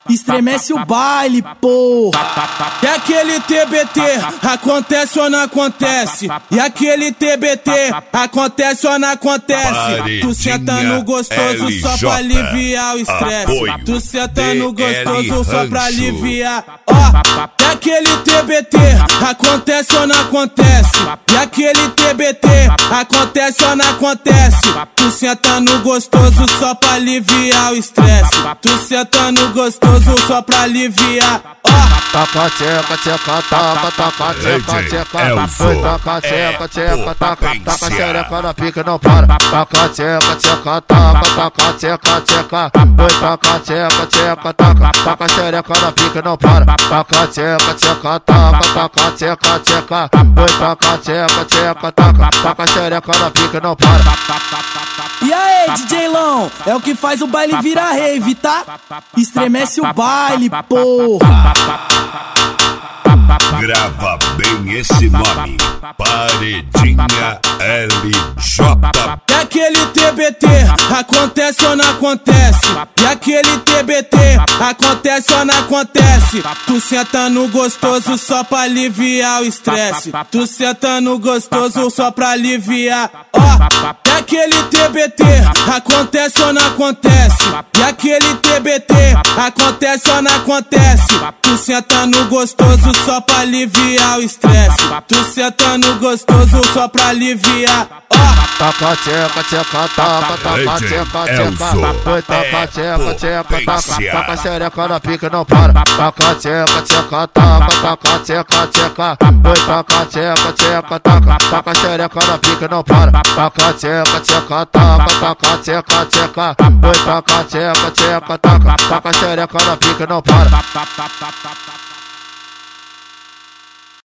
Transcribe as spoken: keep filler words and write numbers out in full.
Estremece o baile, porra. E aquele T B T, acontece ou não acontece? E aquele T B T, acontece ou não acontece? Tu senta no gostoso só pra aliviar o estresse. Tu senta no gostoso só pra aliviar. Ó, e aquele T B T, acontece ou não acontece? E aquele T B T, acontece ou não acontece? Tu senta no gostoso só pra aliviar o estresse. Tu senta no gostoso só pra aliviar. Ó, taca tcheca, tcheca, taca, taca tcheca, tcheca. Foi taca tcheca, tcheca, taca, taca xereca na pica não para. Taca tcheca, tcheca, taca, taca tcheca, tcheca. Foi taca tcheca, tcheca, taca, taca xereca na pica não para. Taca tcheca, tcheca, taca, taca tcheca, tcheca. Foi taca tcheca, tcheca, taca, taca xereca na pica não para. E aí, D J Lão, é o que faz o baile virar rave, tá? Estremece o baile, porra. Grava bem esse nome, Paredinha L J. E aquele T B T, acontece ou não acontece? E aquele T B T, acontece ou não acontece? Tu senta no gostoso só pra aliviar o estresse. Tu senta no gostoso só pra aliviar. Ó, e aquele T B T, acontece ou não acontece? E aquele T B T, acontece ou não acontece? Tu senta no gostoso só pra aliviar o estresse. Tu senta no gostoso só pra aliviar. Ó, taca tcheca, tcheca, taca, taca tcheca, tcheca. Foi taca tcheca, tcheca, taca, taca xereca na pica não para. Taca tcheca, tcheca, taca, taca tcheca, tcheca. Foi taca tcheca, tcheca, taca, taca xereca na pica não para. Taca tcheca, tcheca, taca, taca tcheca, tcheca. Foi taca tcheca, tcheca, taca, taca xereca na pica não para.